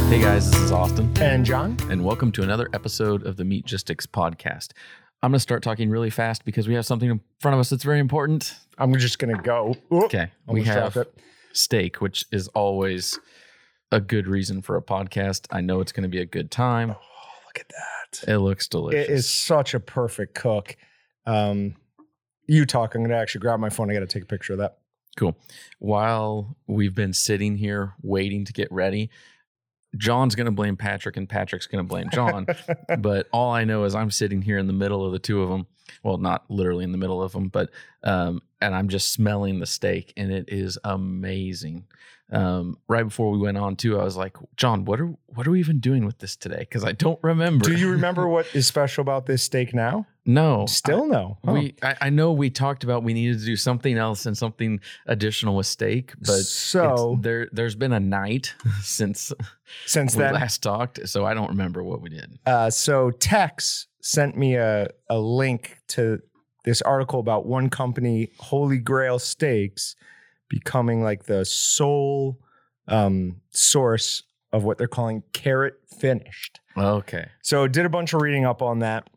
Hey guys, this is Austin. And John. And welcome to another episode of the Meatgistics podcast. I'm going to start talking really fast because we have something in front of us that's very important. I'm just going to go. Okay. We have steak, which is always a good reason for a podcast. I know it's going to be a good time. Oh, look at that. It looks delicious. It is such a perfect cook. You talk. I'm going to actually grab my phone. I got to take a picture of that. Cool. While we've been sitting here waiting to get ready, John's going to blame Patrick and Patrick's going to blame John. But all I know is I'm sitting here in the middle of the two of them. Well, not literally in the middle of them, but and I'm just smelling the steak and it is amazing. Right before we went on too, I was like, John, what are we even doing with this today? Because I don't remember. Do you remember what is special about this steak now? No. Still no. Huh. I know we talked about we needed to do something else and something additional with steak, but so there's been a night since we then last talked, so I don't remember what we did. So Tex sent me a link to this article about one company, Holy Grail Steaks, becoming like the sole source of what they're calling carrot finished. Okay. So did a bunch of reading up on that.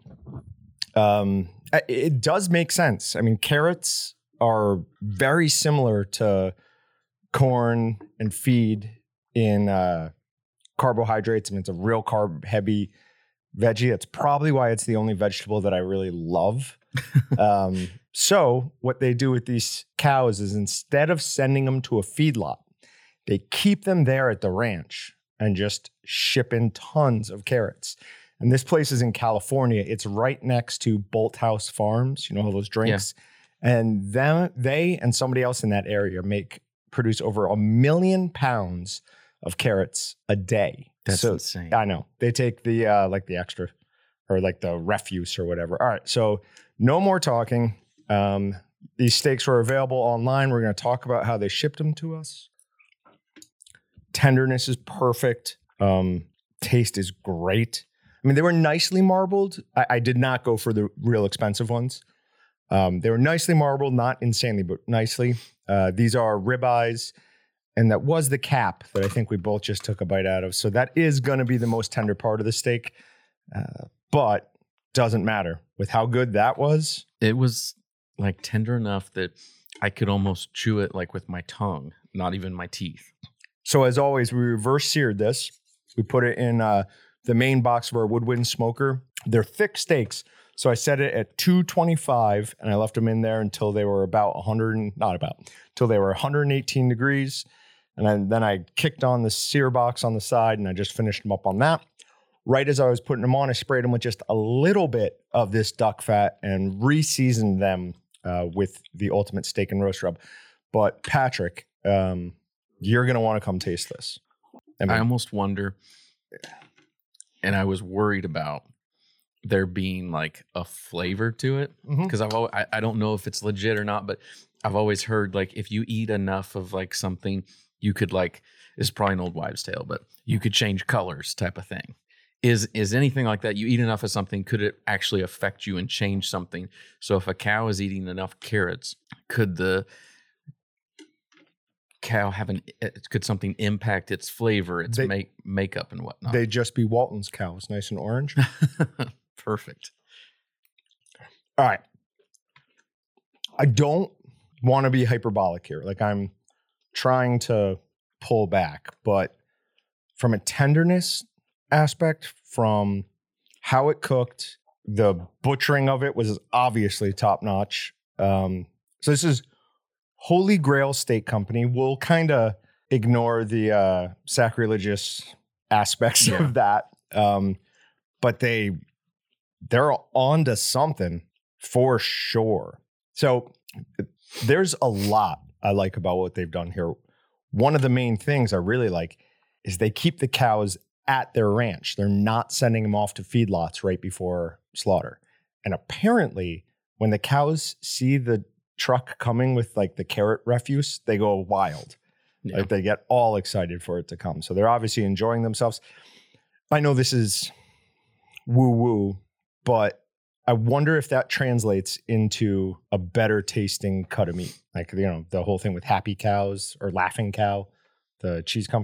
It does make sense. I mean, carrots are very similar to corn and feed in carbohydrates. I mean, it's a real carb heavy veggie. That's probably why it's the only vegetable that I really love. So what they do with these cows is instead of sending them to a feedlot, they keep them there at the ranch and just ship in tons of carrots. And this place is in California. It's right next to Bolt House Farms. You know all those drinks? Yeah. And they and somebody else in that area produce over 1 million pounds of carrots a day. That's insane. I know. They take the like the extra or like the refuse or whatever. All right. So no more talking. These steaks were available online. We're going to talk about how they shipped them to us. Tenderness is perfect. Taste is great. I mean, they were nicely marbled. I did not go for the real expensive ones. They were nicely marbled, not insanely, but nicely. These are ribeyes, and that was the cap that I think we both just took a bite out of. So that is going to be the most tender part of the steak, but doesn't matter. With how good that was. It was like tender enough that I could almost chew it like with my tongue, not even my teeth. So as always, we reverse seared this. We put it in the main box of our Woodwind smoker. They're thick steaks. So I set it at 225 and I left them in there until they were until they were 118 degrees. And then I kicked on the sear box on the side and I just finished them up on that. Right as I was putting them on, I sprayed them with just a little bit of this duck fat and re-seasoned them with the Ultimate Steak and Roast Rub. But Patrick, you're going to want to come taste this. I almost wonder, and I was worried about there being like a flavor to it because I don't know if it's legit or not, but I've always heard like if you eat enough of like something, you could like, it's probably an old wives' tale, but you could change colors type of thing. Is anything like that? You eat enough of something, could it actually affect you and change something? So if a cow is eating enough carrots, could the cow could something impact its flavor, its makeup and whatnot? They'd just be Walton's cows, nice and orange. Perfect. All right. I don't want to be hyperbolic here. Like I'm trying to pull back, but from a tenderness aspect, from how it cooked, the butchering of it was obviously top notch. So this is Holy Grail Steak Company. We'll kind of ignore the sacrilegious aspects of that, but they're on to something for sure. So there's a lot I like about what they've done here. One of the main things I really like is they keep the cows at their ranch. They're not sending them off to feedlots right before slaughter. And apparently when the cows see the truck coming with like the carrot refuse, they go wild. Yeah. Like they get all excited for it to come. So they're obviously enjoying themselves. I know this is woo-woo, but I wonder if that translates into a better tasting cut of meat. Like, you know, the whole thing with Happy Cows or Laughing Cow, the cheese company.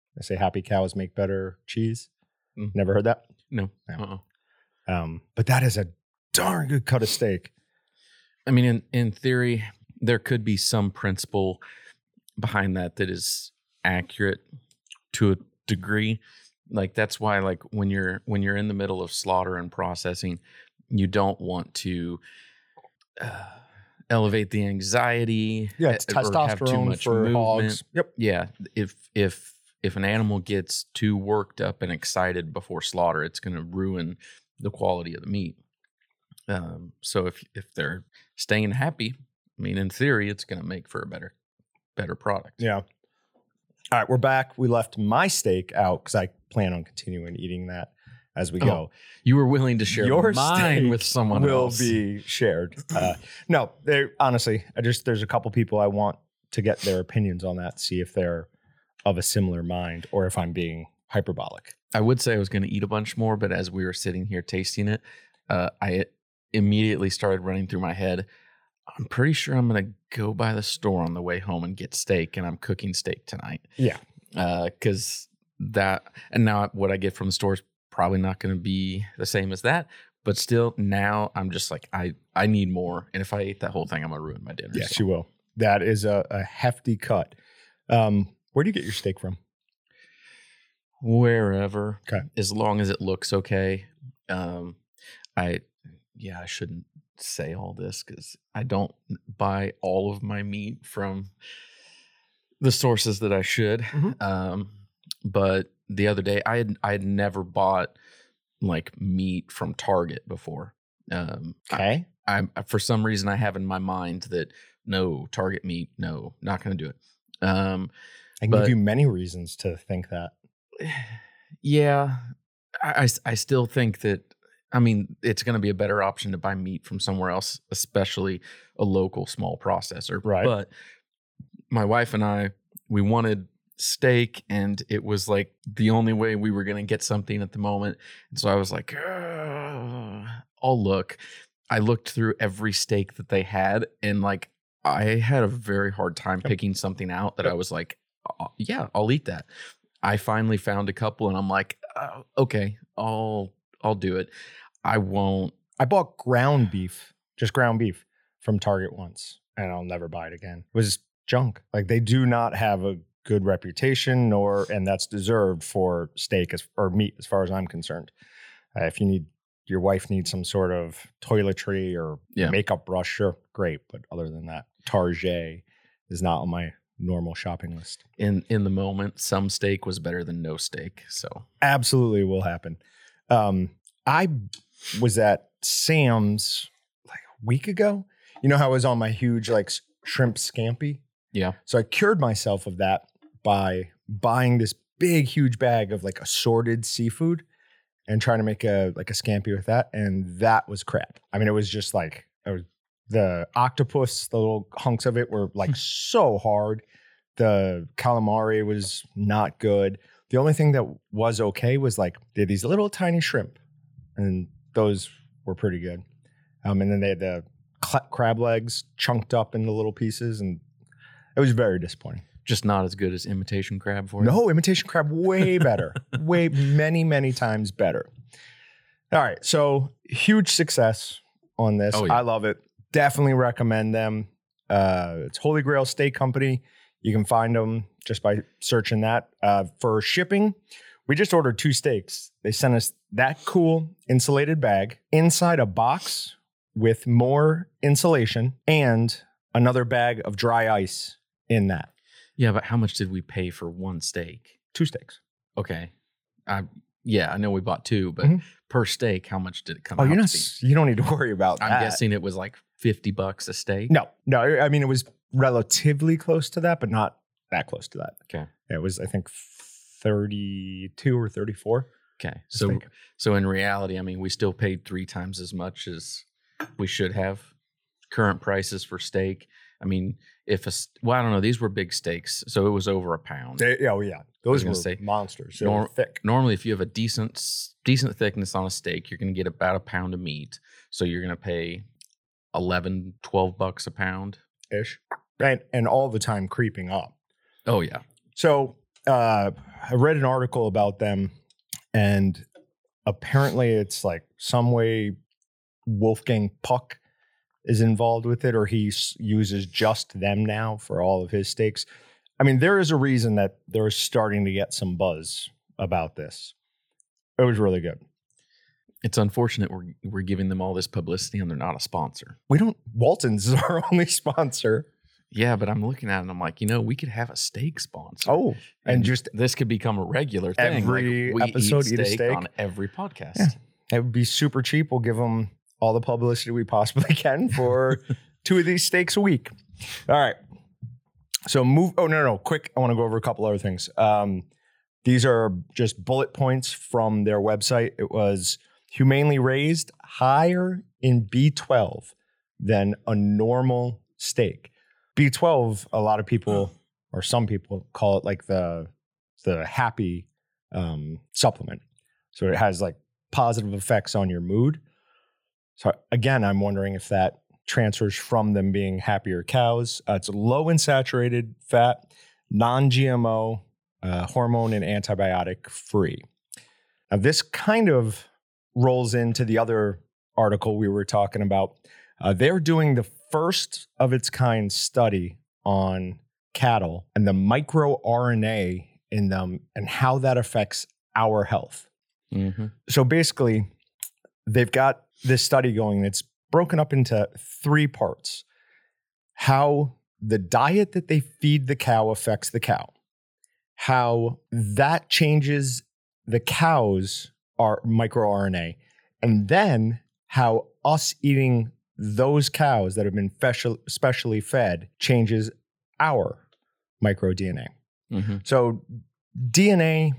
They say happy cows make better cheese. Mm. Never heard that? No. No. But that is a darn good cut of steak. I mean, in theory, there could be some principle behind that is accurate to a degree. Like that's why, like when you're in the middle of slaughter and processing, you don't want to elevate the anxiety. Yeah, it's testosterone for hogs. Yep. Yeah, if an animal gets too worked up and excited before slaughter, it's going to ruin the quality of the meat. So if they're staying happy, I mean, in theory, it's going to make for a better product. Yeah. All right, we're back. We left my steak out because I plan on continuing eating that as we go. You were willing to share Your mine steak with someone else. Will be shared. No, honestly, there's a couple people I want to get their opinions on that, see if they're of a similar mind or if I'm being hyperbolic. I would say I was going to eat a bunch more, but as we were sitting here tasting it, I immediately started running through my head, I'm pretty sure I'm going to go by the store on the way home and get steak, and I'm cooking steak tonight. Yeah. Because and now what I get from the store is probably not going to be the same as that. But still, now I'm just like, I need more. And if I ate that whole thing, I'm going to ruin my dinner. Yes, you will. That is a hefty cut. Where do you get your steak from? Wherever. Okay. As long as it looks okay. I shouldn't say all this because I don't buy all of my meat from the sources that I should. Mm-hmm. But the other day I had never bought like meat from Target before. Okay. I for some reason I have in my mind that no, Target meat, no, not going to do it. I can give you many reasons to think that. Yeah, I still think that, I mean, it's going to be a better option to buy meat from somewhere else, especially a local small processor. Right. But my wife and I, we wanted steak, and it was like the only way we were going to get something at the moment. And so I was like, I'll look. I looked through every steak that they had, and like I had a very hard time picking something out that I was like, yeah, I'll eat that. I finally found a couple, and I'm like, okay, I'll do it. I won't. I bought ground beef from Target once, and I'll never buy it again. It was junk. Like they do not have a good reputation, and that's deserved for steak or meat, as far as I'm concerned. If your wife needs some sort of toiletry or makeup brush, sure, great. But other than that, Target is not on my normal shopping list. In the moment, some steak was better than no steak. So absolutely will happen. I was at Sam's like a week ago. You know how I was on my huge like shrimp scampi? Yeah. So I cured myself of that by buying this big, huge bag of like assorted seafood and trying to make a scampi with that. And that was crap. I mean, it was just like the octopus, the little hunks of it were like so hard. The calamari was not good. The only thing that was okay was like they had these little tiny shrimp, and those were pretty good. And then they had the crab legs chunked up into little pieces, and it was very disappointing. Just not as good as imitation crab for you? No, imitation crab way better. Way many, many times better. All right, so huge success on this. Oh, yeah. I love it. Definitely recommend them. It's Holy Grail Steak Company. You can find them just by searching that. For shipping, we just ordered 2 steaks. They sent us that cool insulated bag inside a box with more insulation and another bag of dry ice in that. Yeah, but how much did we pay for one steak? 2 steaks. Okay. I know we bought 2, but per steak, how much did it come out to be? You don't need to worry about that. I'm guessing it was like $50 a steak. No. I mean, it was relatively close to that, but not that close to that. Okay. It was, I think, 32 or 34. Okay. So in reality, I mean, we still paid 3 times as much as we should have. Current prices for steak. I mean, I don't know. These were big steaks, so it was over a pound. Those were monsters. They were thick. Normally, if you have a decent thickness on a steak, you're going to get about a pound of meat. So you're going to pay $11, $12 a pound ish, and all the time creeping up. Oh yeah. So I read an article about them, and apparently it's like some way Wolfgang Puck is involved with it, or he uses just them now for all of his steaks. I mean, there is a reason that they're starting to get some buzz about this. It was really good. It's unfortunate we're giving them all this publicity and they're not a sponsor. Walton's is our only sponsor. Yeah, but I'm looking at it and I'm like, we could have a steak sponsor. Oh, and just this could become a regular thing. Every we episode, eat a steak on every podcast. Yeah. It would be super cheap. We'll give them all the publicity we possibly can for 2 of these steaks a week. All right. So quick. I want to go over a couple other things. These are just bullet points from their website. It was humanely raised, higher in B12 than a normal steak. B12, a lot of people, or some people, call it like the happy supplement. So it has like positive effects on your mood. So again, I'm wondering if that transfers from them being happier cows. It's low in saturated fat, non-GMO, hormone and antibiotic free. Now this kind of rolls into the other article we were talking about. They're doing the first of its kind study on cattle and the microRNA in them and how that affects our health. Mm-hmm. So basically, they've got this study going that's broken up into 3 parts. How the diet that they feed the cow affects the cow. How that changes the cow's microRNA. And then how us eating those cows that have been specially fed changes our microDNA. Mm-hmm. So DNA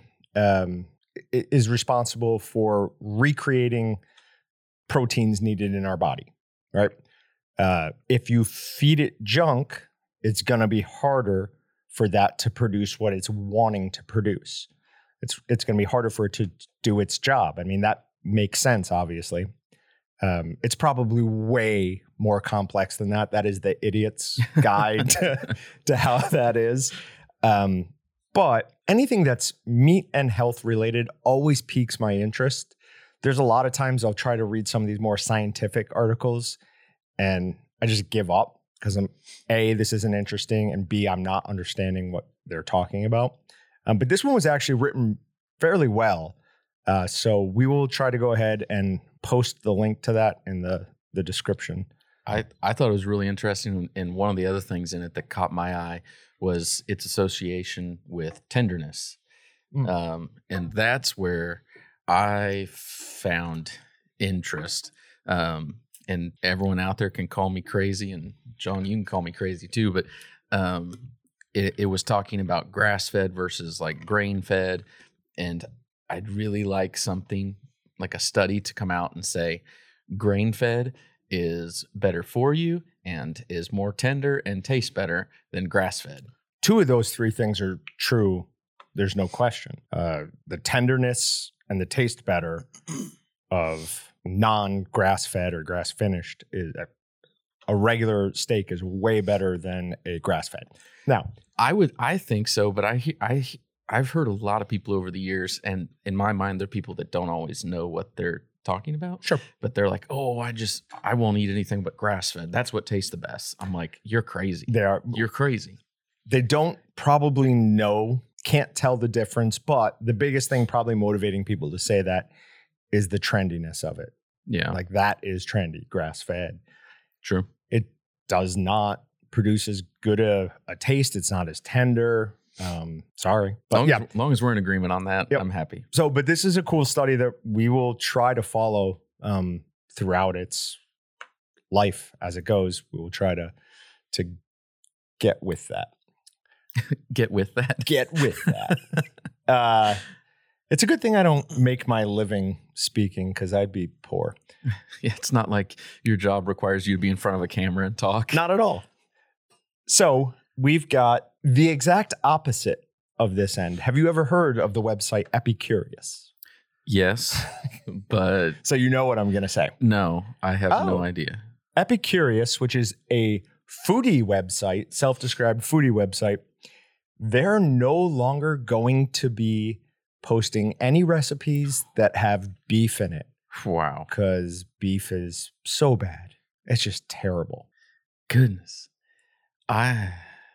is responsible for recreating proteins needed in our body, right? If you feed it junk, it's going to be harder for that to produce what it's wanting to produce. It's going to be harder for it to do its job. I mean, that makes sense, obviously. It's probably way more complex than that. That is the idiot's guide to how that is. But anything that's meat and health related always piques my interest. There's a lot of times I'll try to read some of these more scientific articles and I just give up because this isn't interesting, and B, I'm not understanding what they're talking about. But this one was actually written fairly well. So we will try to go ahead and post the link to that in the description. I thought it was really interesting. And one of the other things in it that caught my eye was its association with tenderness. And that's where I found interest. And everyone out there can call me crazy. And John, you can call me crazy too. But it was talking about grass-fed versus like grain-fed. And I'd really like something like a study to come out and say grain-fed is better for you and is more tender and tastes better than grass-fed. 2 of those 3 things are true. There's no question. The tenderness and the taste better of non-grass-fed or grass-finished is a regular steak is way better than a grass-fed. Now, I think so, but I've heard a lot of people over the years, and in my mind, they're people that don't always know what they're talking about. Sure. But they're like, I won't eat anything but grass-fed. That's what tastes the best. I'm like, you're crazy. You're crazy. They don't probably know, can't tell the difference, but the biggest thing probably motivating people to say that is the trendiness of it. Yeah. Like that is trendy, grass-fed. True. It does not produce as good a taste. It's not as tender. Sorry. But long as we're in agreement on that, I'm happy. So, but this is a cool study that we will try to follow throughout its life as it goes. We will try to get with that. Get with that. Get with that. It's a good thing I don't make my living speaking because I'd be poor. Yeah, it's not like your job requires you to be in front of a camera and talk. Not at all. So we've got the exact opposite of this end. Have you ever heard of the website Epicurious? Yes, but... So you know what I'm going to say. No, I have no idea. Epicurious, which is a foodie website, self-described foodie website, they're no longer going to be posting any recipes that have beef in it Wow. because beef is so bad. It's just terrible. Goodness. I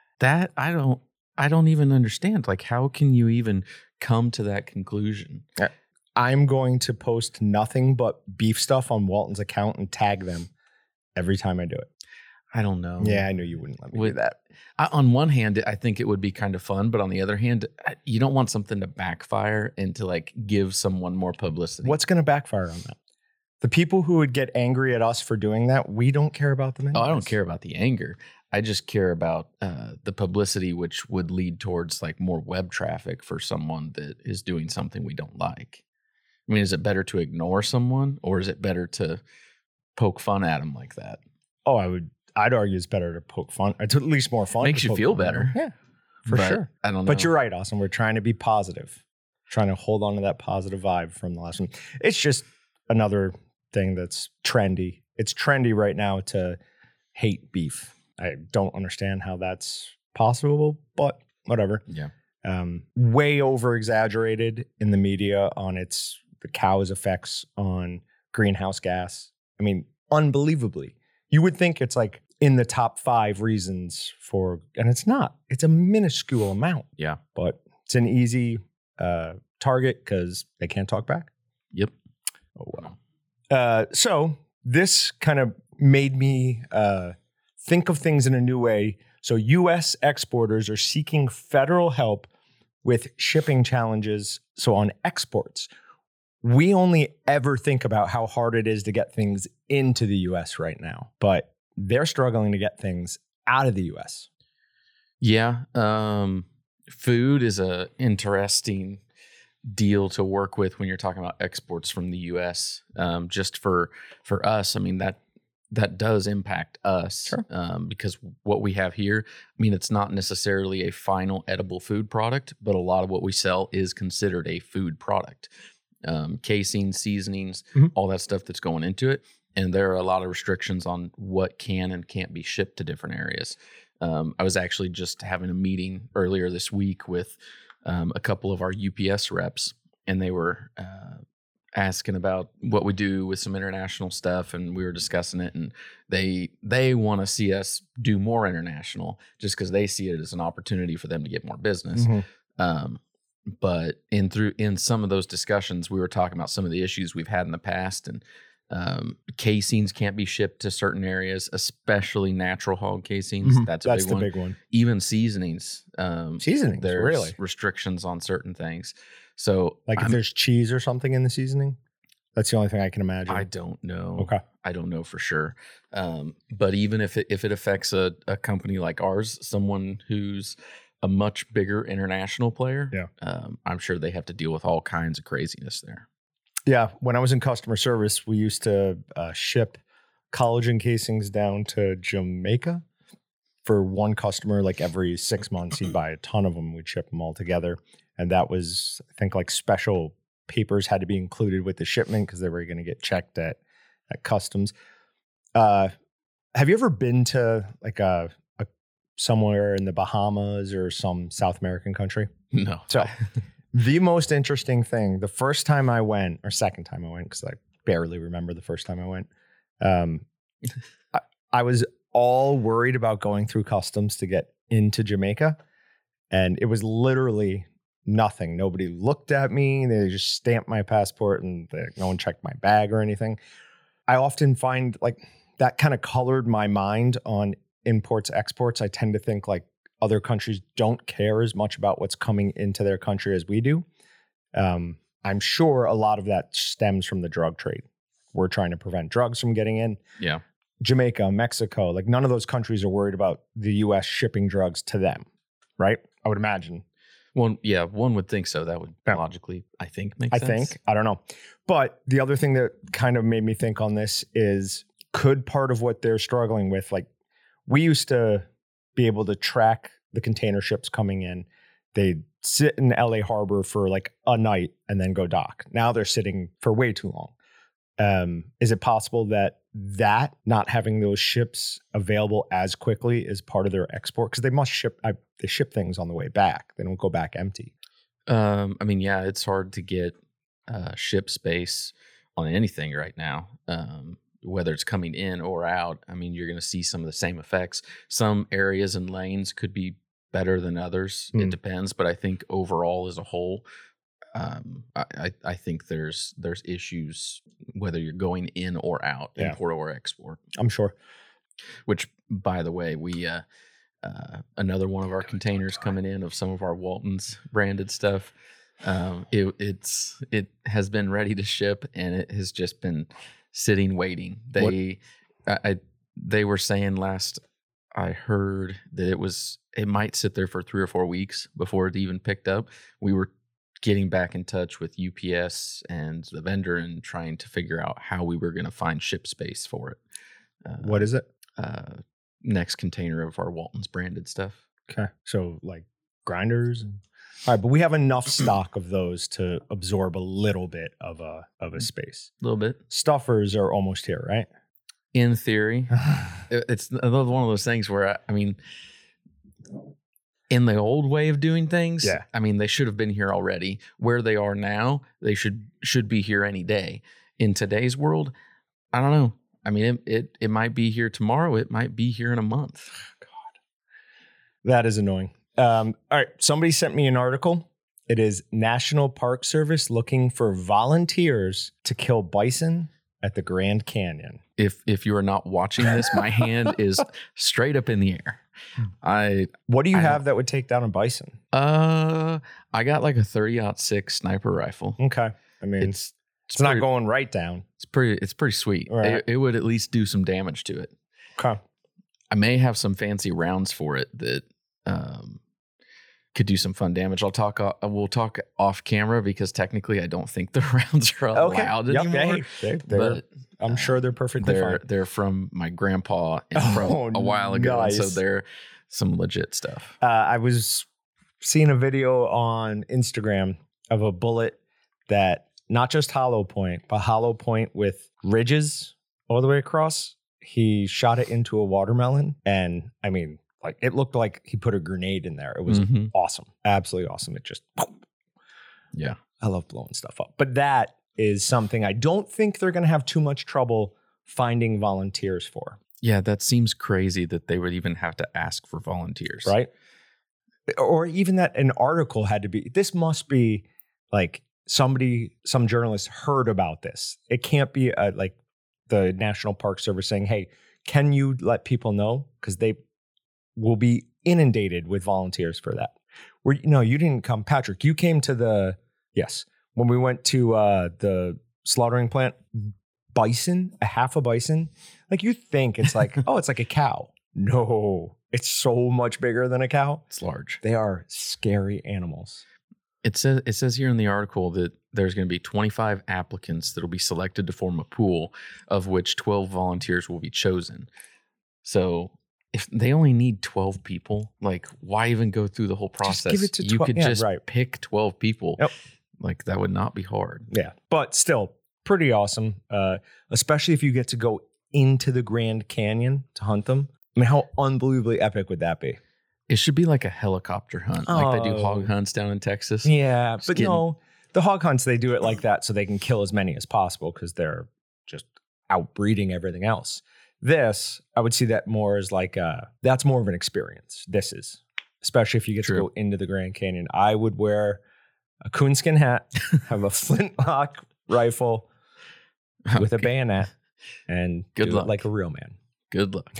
don't even understand. Like, how can you even come to that conclusion? I'm going to post nothing but beef stuff on Walton's account and tag them every time I do it. I don't know. Yeah, I knew you wouldn't let me do that. On one hand, I think it would be kind of fun, but on the other hand, you don't want something to backfire and to like give someone more publicity. What's going to backfire on that? The people who would get angry at us for doing that, we don't care about them anyways. I don't care about the anger. I just care about the publicity, which would lead towards like more web traffic for someone that is doing something we don't like. I mean, is it better to ignore someone or is it better to poke fun at them like that? Oh, I'd argue it's better to poke fun. It's at least more fun. Makes you feel better. Yeah, for sure. I don't know. But you're right, Austin. We're trying to be positive, trying to hold on to that positive vibe from the last one. It's just another thing that's trendy. It's trendy right now to hate beef. I don't understand how that's possible, but whatever. Yeah. Way over exaggerated in the media on the cow's effects on greenhouse gas. I mean, unbelievably. You would think it's like in the top 5 reasons and it's not. It's a minuscule amount. Yeah. But it's an easy target because they can't talk back. Yep. Oh, wow. So this kind of made me think of things in a new way. So U.S. exporters are seeking federal help with shipping challenges. So on exports, we only ever think about how hard it is to get things into the U.S. right now, but they're struggling to get things out of the U.S. Yeah. Food is a interesting deal to work with when you're talking about exports from the U.S. Just for us, I mean, that does impact us. Sure. Because what we have here, I mean, it's not necessarily a final edible food product, but a lot of what we sell is considered a food product. Casing, seasonings, all that stuff that's going into it. And there are a lot of restrictions on what can and can't be shipped to different areas. I was actually just having a meeting earlier this week with a couple of our UPS reps, and they were asking about what we do with some international stuff, and we were discussing it, and they want to see us do more international just because they see it as an opportunity for them to get more business. But in some of those discussions, we were talking about some of the issues we've had in the past, and casings can't be shipped to certain areas, especially natural hog casings. That's the big one. Even seasonings. Seasonings, there's really? restrictions on certain things. So, like if there's cheese or something in the seasoning, that's the only thing I can imagine. I don't know. Okay, I don't know for sure. But even if it affects a company like ours, someone who's a much bigger international player, I'm sure they have to deal with all kinds of craziness there. Yeah, when I was in customer service, we used to ship collagen casings down to Jamaica for one customer. Like every 6 months, he'd buy a ton of them. We'd ship them all together. And that was, I think, like special papers had to be included with the shipment because they were going to get checked at customs. Have you ever been to like somewhere in the Bahamas or some South American country? No. So the most interesting thing, the first time I went, or second time I went, because I barely remember the first time I went, I was all worried about going through customs to get into Jamaica. And it was literally nothing. Nobody looked at me. They just stamped my passport and no one checked my bag or anything. I often find like that kind of colored my mind on imports, exports. I tend to think like other countries don't care as much about what's coming into their country as we do. I'm sure a lot of that stems from the drug trade. We're trying to prevent drugs from getting in. Yeah. Jamaica, Mexico, like none of those countries are worried about the U.S. shipping drugs to them, right? I would imagine. Well, yeah, one would think so. That would logically, I think, make sense. I don't know. But the other thing that kind of made me think on this is, could part of what they're struggling with, like we used to be able to track the container ships coming in. They'd sit in LA Harbor for like a night and then go dock. Now they're sitting for way too long. Is it possible that that not having those ships available as quickly is part of their export because they must ship. They ship things on the way back. They don't go back empty. I mean, yeah, it's hard to get ship space on anything right now, whether it's coming in or out. I mean, you're going to see some of the same effects. Some areas and lanes could be better than others. It depends, but I think overall as a whole, I think there's issues whether you're going in or out, import or export. I'm sure. Which, by the way, we another one of our containers coming in of some of our Walton's branded stuff. It has been ready to ship, and it has just been sitting waiting. They were saying last I heard that it might sit there for 3 or 4 weeks before it even picked up. We were getting back in touch with UPS and the vendor and trying to figure out how we were going to find ship space for it. What is it? Next container of our Walton's branded stuff. Okay. So like grinders. All right. But we have enough stock of those to absorb a little bit of a space. A little bit. Stuffers are almost here, right? In theory. It's another one of those things where, I mean, in the old way of doing things, I mean, they should have been here already. Where they are now, they should be here any day. In today's world, I don't know. I mean, it might be here tomorrow. It might be here in a month. God, that is annoying. All right, somebody sent me an article. It is National Park Service looking for volunteers to kill bison at the Grand Canyon. If you are not watching this, my hand is straight up in the air. What do you have that would take down a bison? I got like a 30-06 sniper rifle. Okay, I mean it's not going right down. It's pretty sweet. Right. It would at least do some damage to it. Okay. I may have some fancy rounds for it that could do some fun damage. We'll talk off camera because technically I don't think the rounds are allowed anymore. But I'm sure they're perfectly fine. They're from my grandpa and from a while ago, nice. So they're some legit stuff. I was seeing a video on Instagram of a bullet that not just hollow point, but hollow point with ridges all the way across. He shot it into a watermelon, and I mean, like it looked like he put a grenade in there. It was awesome, absolutely awesome. It just, yeah, I love blowing stuff up. But that is something I don't think they're going to have too much trouble finding volunteers for. Yeah, that seems crazy that they would even have to ask for volunteers, right? Or even that an article had to be. This must be like some journalist heard about this. It can't be like the National Park Service saying, "Hey, can you let people know?" Because they will be inundated with volunteers for that. You didn't come, Patrick. You came to when we went to the slaughtering plant. Bison, a half a bison. Like you think it's like, oh, it's like a cow. No, it's so much bigger than a cow. It's large. They are scary animals. It says here in the article that there's going to be 25 applicants that will be selected to form a pool, of which 12 volunteers will be chosen. So if they only need 12 people, like why even go through the whole process? Just give it to 12. You could just pick 12 people. Yep. Like that would not be hard. Yeah, but still pretty awesome, especially if you get to go into the Grand Canyon to hunt them. I mean, how unbelievably epic would that be? It should be like a helicopter hunt, like they do hog hunts down in Texas. Yeah, but no, the hog hunts, they do it like that so they can kill as many as possible because they're just outbreeding everything else. This, I would see that more as like, that's more of an experience. This is, especially if you get to go into the Grand Canyon. I would wear a coonskin hat, have a flintlock rifle with a bayonet, and good luck like a real man. Good luck.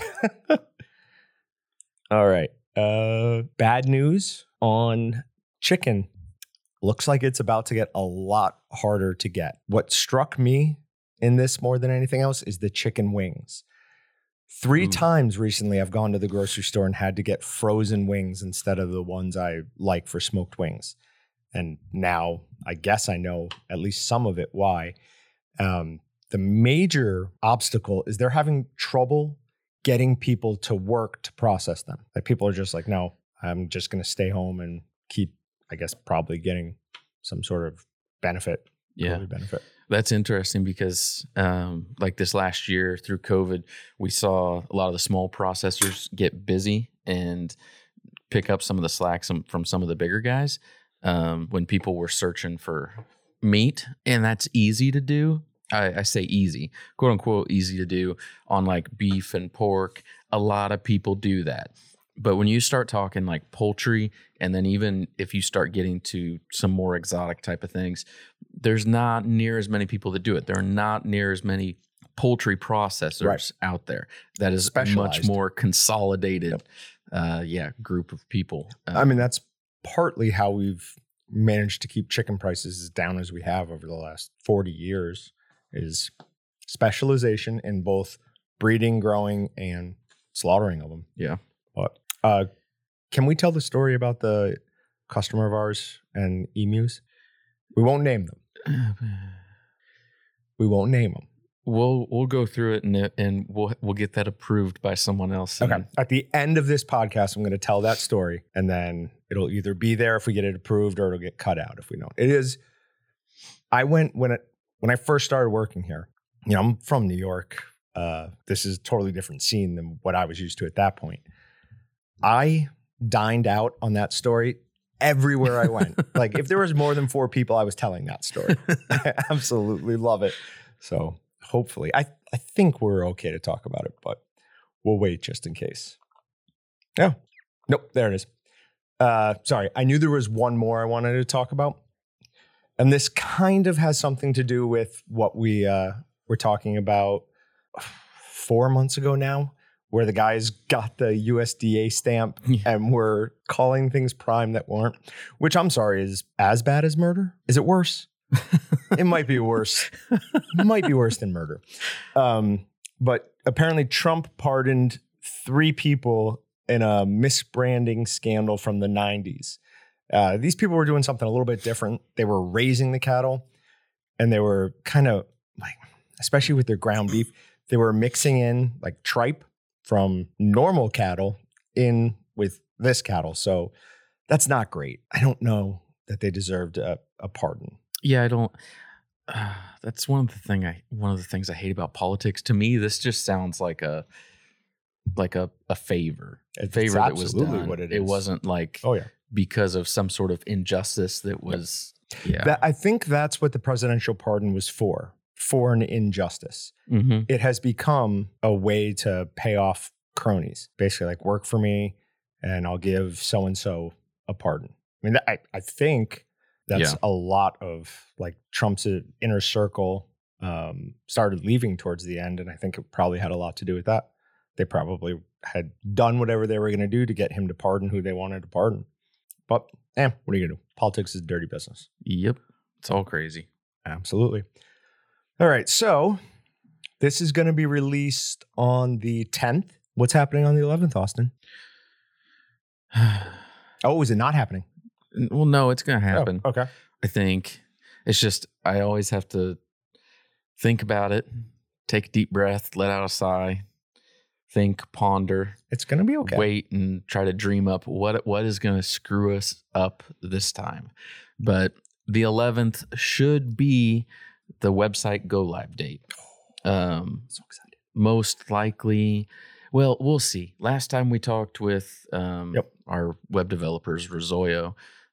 All right. Bad news on chicken. Looks like it's about to get a lot harder to get. What struck me in this more than anything else is the chicken wings. 3 times recently I've gone to the grocery store and had to get frozen wings instead of the ones I like for smoked wings. And now I guess I know at least some of it why. The major obstacle is they're having trouble getting people to work to process them. Like people are just like, no, I'm just going to stay home and keep, I guess, probably getting some sort of benefit. Yeah. Benefit. That's interesting because like this last year through COVID, we saw a lot of the small processors get busy and pick up some of the slack from some of the bigger guys when people were searching for meat. And that's easy to do. I say easy, quote unquote, easy to do on like beef and pork. A lot of people do that. But when you start talking like poultry, and then even if you start getting to some more exotic type of things, there's not near as many people that do it. There are not near as many poultry processors out there. That is a much more consolidated group of people. I mean, that's partly how we've managed to keep chicken prices as down as we have over the last 40 years is specialization in both breeding, growing, and slaughtering of them. Yeah. But can we tell the story about the customer of ours and emus? We won't name them. We won't name them. We'll go through it and we'll get that approved by someone else. Okay. At the end of this podcast, I'm going to tell that story, and then it'll either be there if we get it approved or it'll get cut out if we don't. It is. I went when I first started working here. You know, I'm from New York. This is a totally different scene than what I was used to at that point. I dined out on that story everywhere I went. Like if there was more than 4 people, I was telling that story. I absolutely love it. So hopefully, I think we're okay to talk about it, but we'll wait just in case. Yeah. Nope. There it is. Sorry. I knew there was one more I wanted to talk about. And this kind of has something to do with what we were talking about 4 months ago now, where the guys got the USDA stamp and were calling things prime that weren't, which I'm sorry is as bad as murder. Is it worse? It might be worse. It might be worse than murder. But apparently Trump pardoned 3 people in a misbranding scandal from the 90s. These people were doing something a little bit different. They were raising the cattle, and they were kind of like, especially with their ground beef, they were mixing in like tripe from normal cattle in with this cattle. So that's not great. I don't know that they deserved a pardon. Yeah, I don't. That's one of the things I hate about politics. To me, this just sounds like a favor. A favor that was done. What it is. It wasn't like because of some sort of injustice that was. Yeah, I think that's what the presidential pardon was for an injustice. Mm-hmm. It has become a way to pay off cronies. Basically, like, work for me, and I'll give so and so a pardon. I mean, I think that's a lot of like Trump's inner circle started leaving towards the end, and I think it probably had a lot to do with that. They probably had done whatever they were going to do to get him to pardon who they wanted to pardon. But what are you going to do? Politics is dirty business. Yep. It's all crazy. Absolutely. All right. So this is going to be released on the 10th. What's happening on the 11th, Austin? Oh, is it not happening? Well, no, it's going to happen. Oh, okay. I think it's just, I always have to think about it, take a deep breath, let out a sigh, think, ponder. It's going to be okay. Wait and try to dream up what is going to screw us up this time. But the 11th should be the website go live date. So excited. Most likely, well, we'll see. Last time we talked with our web developers, Rozoyo,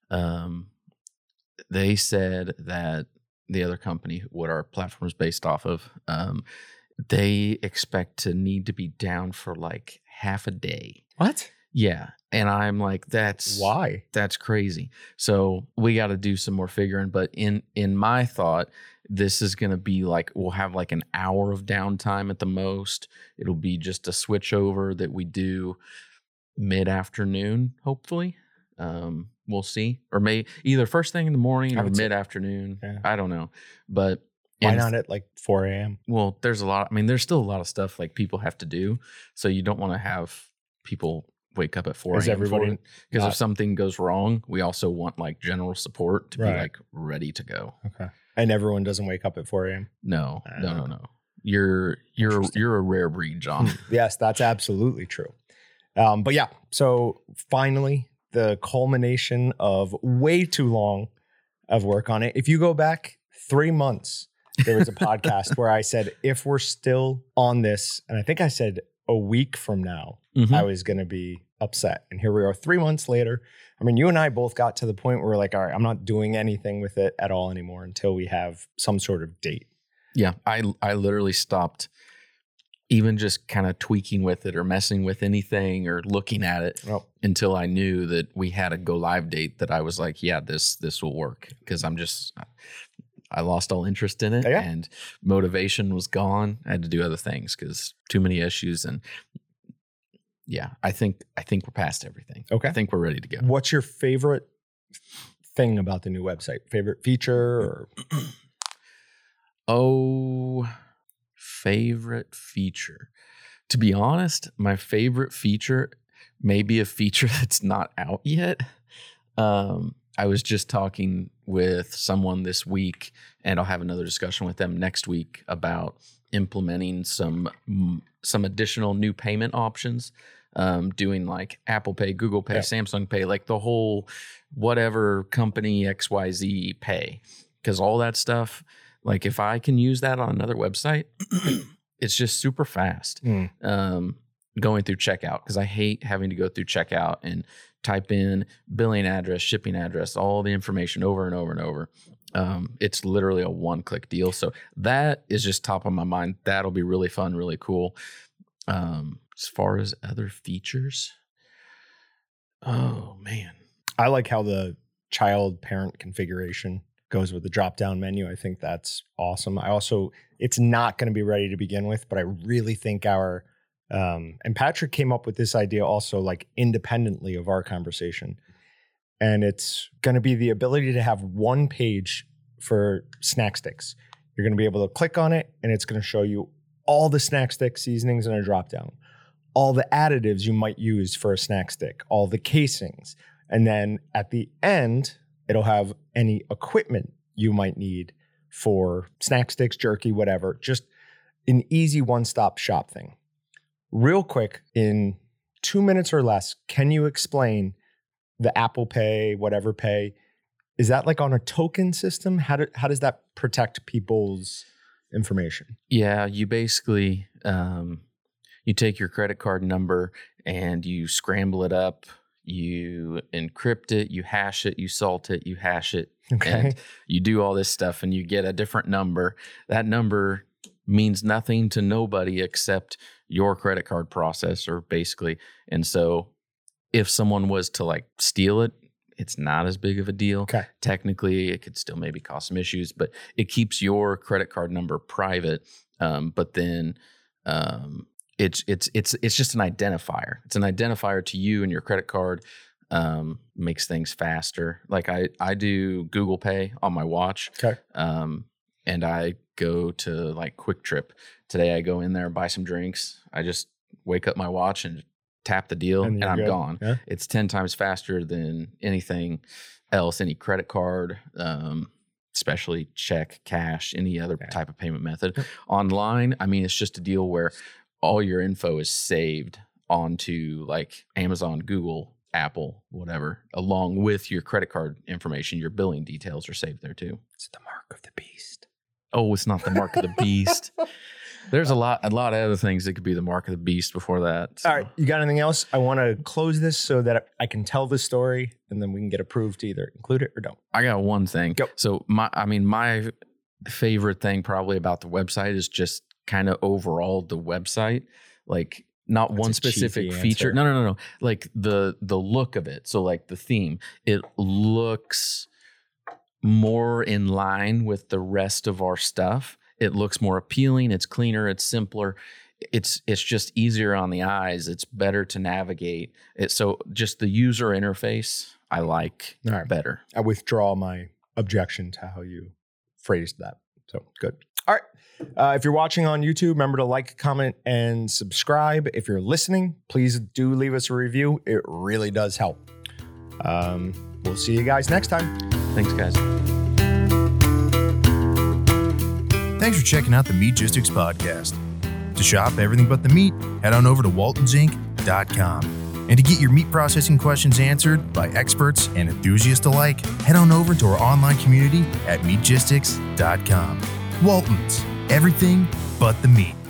they said that the other company, what our platform is based off of, they expect to need to be down for like half a day. What? Yeah. And I'm like, why? That's crazy. So we got to do some more figuring. But in my thought, this is going to be like, we'll have like an hour of downtime at the most. It'll be just a switch over that we do mid-afternoon, hopefully. We'll see. Or either first thing in the morning or mid-afternoon. Yeah. I don't know. But why not at like 4 a.m.? Well, there's still a lot of stuff like people have to do. So you don't want to have people wake up at 4 a.m. Because if something goes wrong, we also want like general support to be like ready to go. Okay. And everyone doesn't wake up at 4 a.m.? No. You're a rare breed, John. Yes, that's absolutely true. But yeah, so finally, the culmination of way too long of work on it. If you go back 3 months there was a podcast where I said, if we're still on this, and I think I said a week from now, I was going to be upset. And here we are 3 months later. I mean, you and I both got to the point where we're like, all right, I'm not doing anything with it at all anymore until we have some sort of date. Yeah. I literally stopped even just kind of tweaking with it or messing with anything or looking at it until I knew that we had a go live date that I was like, yeah, this will work. Because I lost all interest in it and motivation was gone. I had to do other things because too many issues. And yeah, I think we're past everything. Okay. I think we're ready to go. What's your favorite thing about the new website? Favorite feature? Or? Favorite feature. To be honest, my favorite feature may be a feature that's not out yet. I was just talking with someone this week, and I'll have another discussion with them next week about implementing some additional new payment options, doing like Apple Pay, Google Pay, Samsung Pay, like the whole whatever company XYZ pay. Because all that stuff, like if I can use that on another website, it's just super fast going through checkout, because I hate having to go through checkout and type in billing address, shipping address, all the information over and over and over. It's literally a one-click deal. So that is just top of my mind. That'll be really fun, really cool. As far as other features, oh man. I like how the child parent configuration goes with the drop-down menu. I think that's awesome. It's not going to be ready to begin with, but I really think and Patrick came up with this idea also like independently of our conversation. And it's going to be the ability to have one page for snack sticks. You're going to be able to click on it and it's going to show you all the snack stick seasonings in a drop-down, all the additives you might use for a snack stick, all the casings. And then at the end, it'll have any equipment you might need for snack sticks, jerky, whatever. Just an easy one-stop shop thing. Real quick, in 2 minutes or less, can you explain the Apple Pay, whatever pay? Is that like on a token system? How does that protect people's information? Yeah, you basically, you take your credit card number and you scramble it up. You encrypt it, you hash it, you salt it, you hash it, and you do all this stuff and you get a different number. That number means nothing to nobody except your credit card processor, basically. And so if someone was to like steal it, it's not as big of a deal. Okay. Technically, it could still maybe cause some issues, but it keeps your credit card number private. But then it's just an identifier. It's an identifier to you and your credit card. Makes things faster. Like I do Google Pay on my watch. Okay. And I go to like Quick Trip. Today I go in there and buy some drinks. I just wake up my watch and tap the deal and I'm gone. Yeah. It's 10 times faster than anything else, any credit card, especially check, cash, any other type of payment method. Online, I mean, it's just a deal where all your info is saved onto like Amazon, Google, Apple, whatever, along with your credit card information. Your billing details are saved there too. It's the mark of the beast. Oh, it's not the mark of the beast. There's a lot of other things that could be the mark of the beast before that. So. All right. You got anything else? I want to close this so that I can tell the story and then we can get approved to either include it or don't. I got one thing. Go. So my favorite thing probably about the website is just kind of overall the website, like not That's one specific feature. Answer. No. Like the look of it. So like the theme, it looks more in line with the rest of our stuff. It looks more appealing. It's cleaner. It's simpler. It's just easier on the eyes. It's better to navigate. So just the user interface, I like better. I withdraw my objection to how you phrased that. So good. All right. If you're watching on YouTube, remember to like, comment, and subscribe. If you're listening, please do leave us a review. It really does help. We'll see you guys next time. Thanks, guys. Thanks for checking out the Meatgistics podcast. To shop everything but the meat, head on over to waltonsinc.com. And to get your meat processing questions answered by experts and enthusiasts alike, head on over to our online community at meatgistics.com. Waltons, everything but the meat.